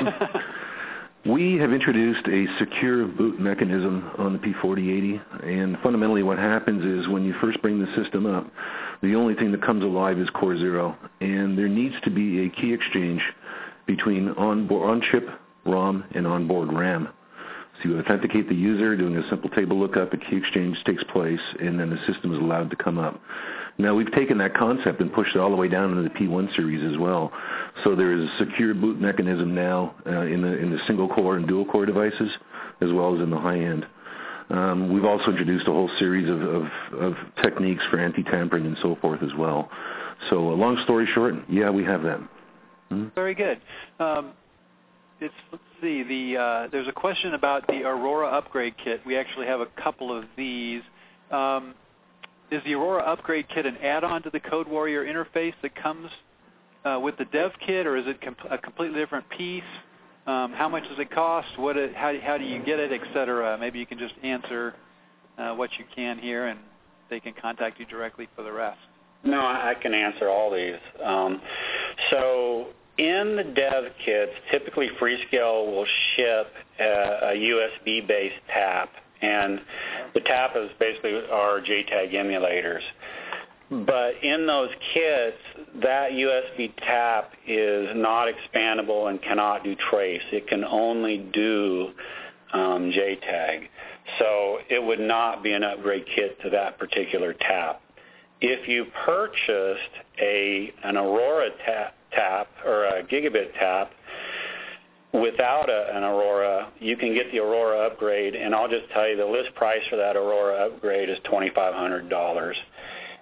We have introduced a secure boot mechanism on the P4080, and fundamentally what happens is when you first bring the system up, the only thing that comes alive is Core 0, and there needs to be a key exchange between on-chip ROM and onboard RAM. So you authenticate the user, doing a simple table lookup, a key exchange takes place, and then the system is allowed to come up. Now, we've taken that concept and pushed it all the way down into the P1 series as well. So there is a secure boot mechanism now in the single-core and dual-core devices, as well as in the high-end. We've also introduced a whole series of techniques for anti-tampering and so forth as well. So long story short, yeah, we have that. Very good. Let's see. There's a question about the Aurora upgrade kit. We actually have a couple of these. Is the Aurora upgrade kit an add-on to the CodeWarrior interface that comes with the dev kit, or is it a completely different piece? How much does it cost? How do you get it, etc.? Maybe you can just answer what you can here, and they can contact you directly for the rest. No, I can answer all these. So in the dev kits, typically Freescale will ship a USB-based tap, and the tap is basically our JTAG emulators. But in those kits, that USB tap is not expandable and cannot do trace. It can only do JTAG. So it would not be an upgrade kit to that particular tap. If you purchased an Aurora tap or a gigabit tap without an Aurora, you can get the Aurora upgrade, and I'll just tell you the list price for that Aurora upgrade is $2,500.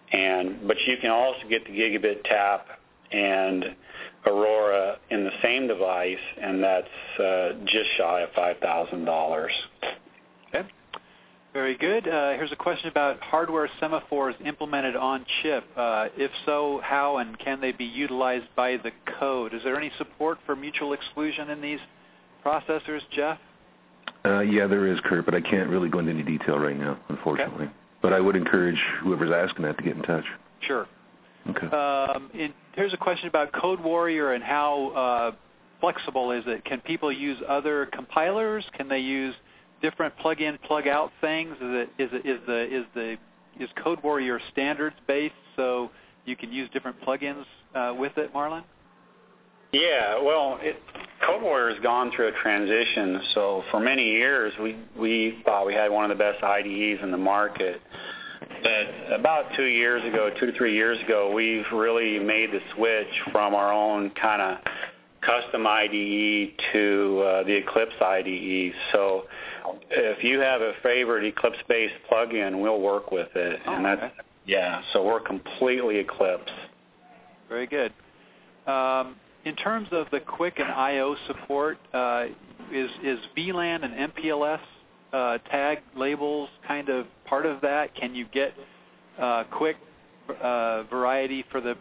But you can also get the Gigabit Tap and Aurora in the same device, and that's just shy of $5,000. Okay. Very good. Here's a question about hardware semaphores implemented on chip. If so, how and can they be utilized by the code? Is there any support for mutual exclusion in these processors, Jeff? Yeah, there is, Kurt, but I can't really go into any detail right now, unfortunately. Okay. But I would encourage whoever's asking that to get in touch. Sure. Okay. Here's a question about CodeWarrior and how flexible is it? Can people use other compilers? Can they use different plug-in, plug-out things? Is CodeWarrior standards-based so you can use different plug-ins with it, Marlon? Yeah, well, CodeWarrior has gone through a transition. So for many years, we thought we had one of the best IDEs in the market. But about 2 to 3 years ago, we've really made the switch from our own kind of custom IDE to the Eclipse IDE. So if you have a favorite Eclipse-based plugin, we'll work with it. Oh, and that's okay. Yeah, so we're completely Eclipse. Very good. In terms of the QUIC and I/O support, is VLAN and MPLS tag labels kind of part of that? Can you get QUIC variety for the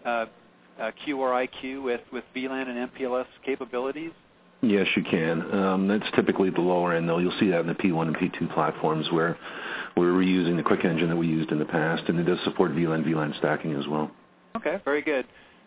QRIQ with VLAN and MPLS capabilities? Yes, you can. That's typically the lower end, though. You'll see that in the P1 and P2 platforms where we're reusing the QUIC engine that we used in the past, and it does support VLAN stacking as well. Okay, very good.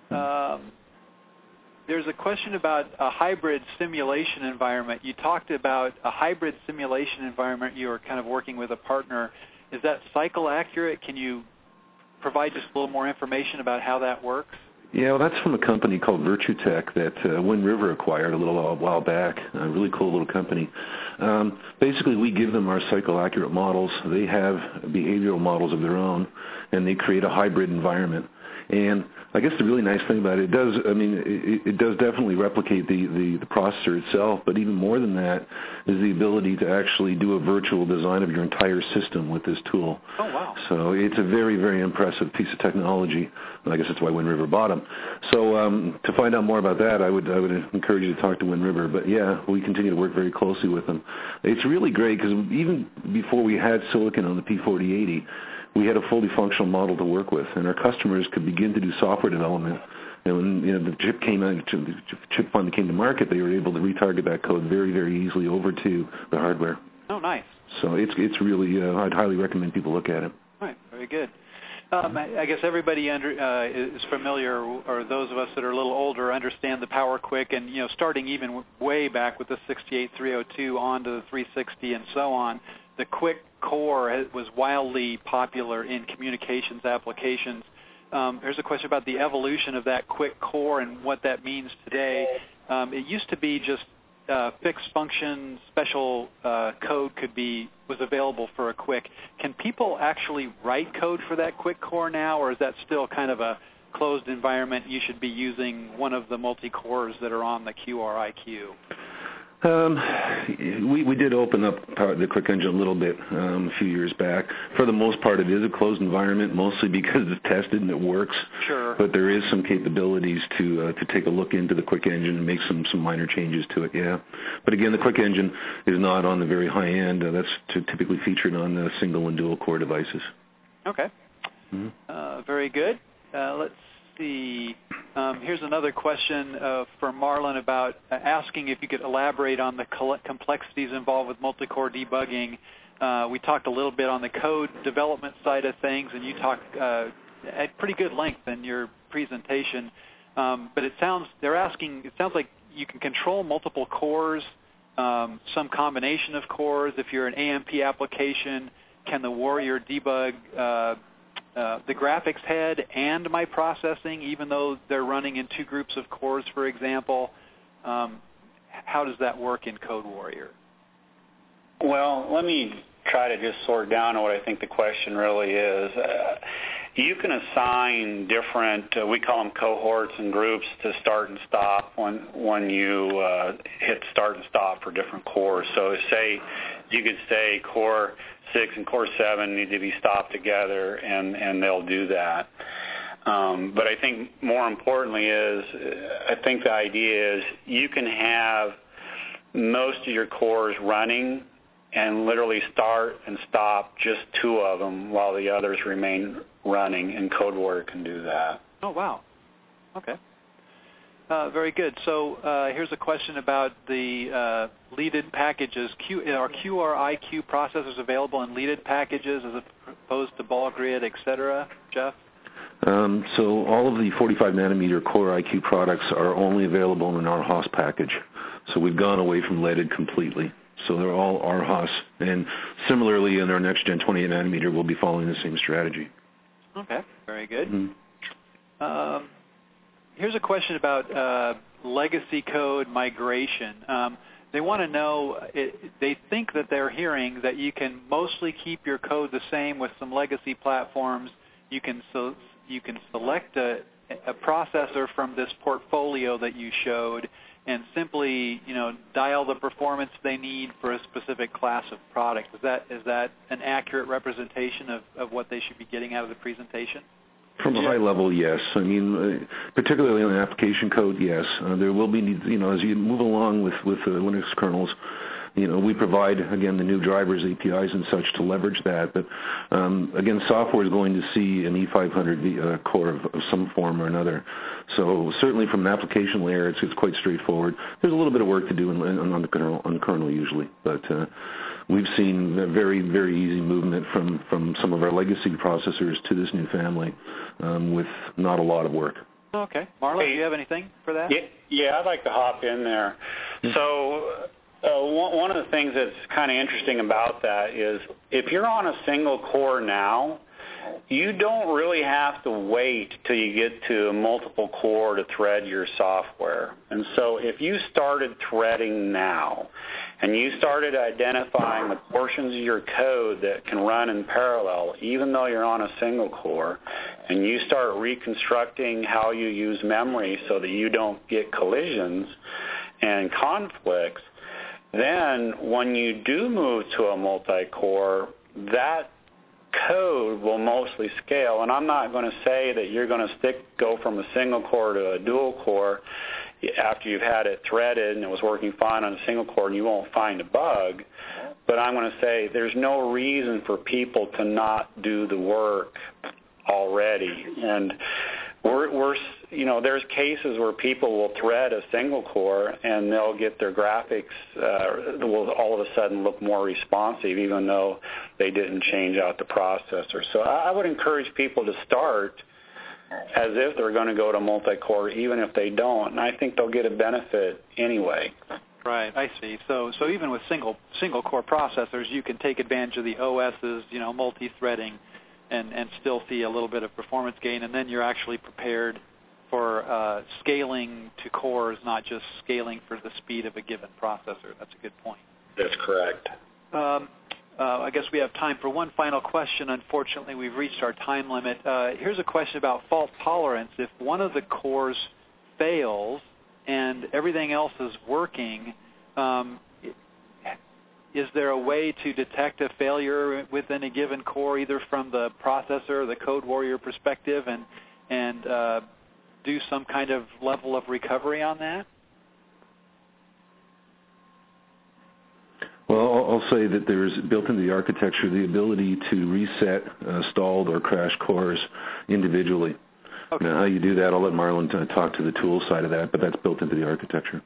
There's a question about a hybrid simulation environment. You talked about a hybrid simulation environment. You were kind of working with a partner. Is that cycle accurate? Can you provide just a little more information about how that works? Yeah, well, that's from a company called Virtutech that Wind River acquired a little while back, a really cool little company. Basically, we give them our cycle-accurate models. They have behavioral models of their own, and they create a hybrid environment. And I guess the really nice thing about it does definitely replicate the processor itself, but even more than that is the ability to actually do a virtual design of your entire system with this tool. Oh, wow. So it's a very, very impressive piece of technology, and I guess that's why Wind River bought them. So to find out more about that, I would encourage you to talk to Wind River. But, yeah, we continue to work very closely with them. It's really great because even before we had silicon on the P4080, we had a fully functional model to work with, and our customers could begin to do software development. And when the chip chip finally came to market, they were able to retarget that code very, very easily over to the hardware. Oh, nice. So it's really I'd highly recommend people look at it. All right, very good. I guess everybody is familiar, or those of us that are a little older understand the PowerQuick, and starting even way back with the 68302 on to the 360 and so on. The QUIC core was wildly popular in communications applications. There's a question about the evolution of that QUIC core and what that means today. It used to be just fixed function special code was available for a QUIC. Can people actually write code for that QUIC core now, or is that still kind of a closed environment? You should be using one of the multi-cores that are on the QRIQ. We did open up the QUIC engine a little bit a few years back. For the most part, it is a closed environment, mostly because it's tested and it works. Sure. But there is some capabilities to take a look into the QUIC engine and make some minor changes to it, yeah. But again, the QUIC engine is not on the very high end. That's typically featured on the single and dual core devices. Okay. Mm-hmm. Very good. Let's see. Here's another question for Marlon about asking if you could elaborate on the complexities involved with multi-core debugging. We talked a little bit on the code development side of things, and you talked at pretty good length in your presentation. But it sounds like you can control multiple cores, some combination of cores. If you're an AMP application, can the Warrior debug the graphics head and my processing, even though they're running in two groups of cores, for example? How does that work in CodeWarrior? Well, let me try to just sort down what I think the question really is. You can assign different, we call them cohorts and groups, to start and stop when you hit start and stop for different cores. So you could say core 6 and core 7 need to be stopped together, and they'll do that. But I think more importantly I think the idea is you can have most of your cores running and literally start and stop just 2 of them while the others remain running, and CodeWarrior can do that. Oh, wow. Okay. Very good. So here's a question about the leaded packages. Are QRIQ processors available in leaded packages as opposed to ball grid, et cetera, Jeff? So all of the 45-nanometer Core IQ products are only available in our RHOS package. So we've gone away from leaded completely. So they're all RHOS. And similarly, in our next-gen 28-nanometer, we'll be following the same strategy. Okay, very good. Mm-hmm. Here's a question about legacy code migration. They want to know, they think that they're hearing that you can mostly keep your code the same with some legacy platforms. You can select a processor from this portfolio that you showed and simply, dial the performance they need for a specific class of product. Is that an accurate representation of what they should be getting out of the presentation? From a high level, yes. I mean, particularly on the application code, yes. There will be, as you move along with the Linux kernels, we provide, again, the new drivers, APIs, and such to leverage that. But, again, software is going to see an E500 core of some form or another. So certainly from an application layer, it's quite straightforward. There's a little bit of work to do on the kernel usually, but we've seen a very, very easy movement from some of our legacy processors to this new family with not a lot of work. Okay. Marlon, do you have anything for that? Yeah, I'd like to hop in there. So one of the things that's kind of interesting about that is if you're on a single core now, you don't really have to wait till you get to a multiple core to thread your software. And so if you started threading now and you started identifying the portions of your code that can run in parallel, even though you're on a single core, and you start reconstructing how you use memory so that you don't get collisions and conflicts, then when you do move to a multi-core, that code will mostly scale. And I'm not going to say that you're going to go from a single core to a dual core after you've had it threaded and it was working fine on a single core and you won't find a bug. But I'm going to say there's no reason for people to not do the work already. And there's cases where people will thread a single core and they'll get their graphics will all of a sudden look more responsive even though they didn't change out the processor. So I would encourage people to start as if they're going to go to multi-core even if they don't, and I think they'll get a benefit anyway. Right, I see. So even with single core processors, you can take advantage of the OS's, multi-threading and still see a little bit of performance gain, and then you're actually prepared for scaling to cores, not just scaling for the speed of a given processor. That's a good point. That's correct. I guess we have time for one final question. Unfortunately, we've reached our time limit. Here's a question about fault tolerance. If one of the cores fails and everything else is working, is there a way to detect a failure within a given core, either from the processor or the CodeWarrior perspective, and do some kind of level of recovery on that? Well, I'll say that there's built into the architecture the ability to reset stalled or crashed cores individually. Okay. Now, how you do that, I'll let Marlon talk to the tool side of that, but that's built into the architecture.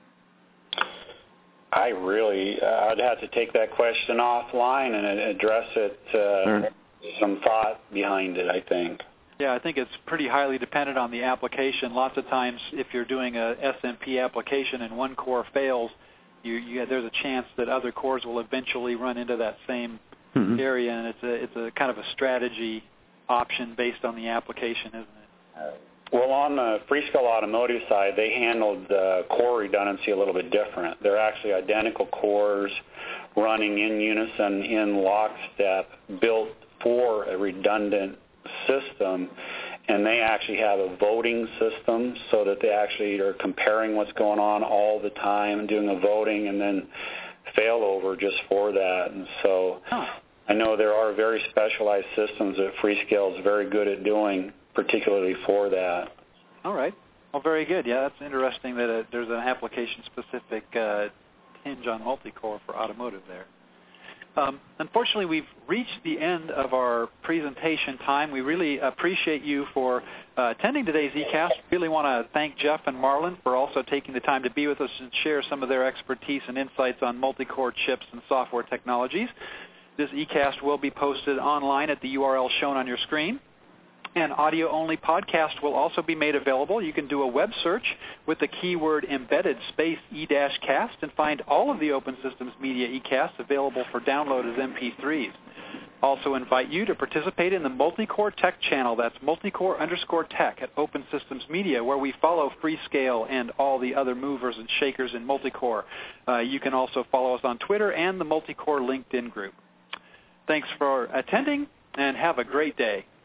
I'd have to take that question offline and address it, some thought behind it, I think. Yeah, I think it's pretty highly dependent on the application. Lots of times if you're doing a SMP application and one core fails, there's a chance that other cores will eventually run into that same area, and it's a kind of a strategy option based on the application, isn't it? Well, on the Freescale Automotive side, they handled core redundancy a little bit different. They're actually identical cores running in unison, in lockstep, built for a redundant system, and they actually have a voting system so that they actually are comparing what's going on all the time, doing a voting and then failover just for that. And so I know there are very specialized systems that Freescale is very good at doing, particularly for that. All right. Well, very good. Yeah, that's interesting that there's an application-specific hinge on multi-core for automotive there. Unfortunately, we've reached the end of our presentation time. We really appreciate you for attending today's eCast. Really want to thank Jeff and Marlon for also taking the time to be with us and share some of their expertise and insights on multi-core chips and software technologies. This eCast will be posted online at the URL shown on your screen. An audio-only podcast will also be made available. You can do a web search with the keyword embedded space e-cast and find all of the Open Systems Media eCasts available for download as MP3s. Also invite you to participate in the Multicore Tech channel. That's multicore_tech at Open Systems Media, where we follow Freescale and all the other movers and shakers in multicore. You can also follow us on Twitter and the Multicore LinkedIn group. Thanks for attending, and have a great day.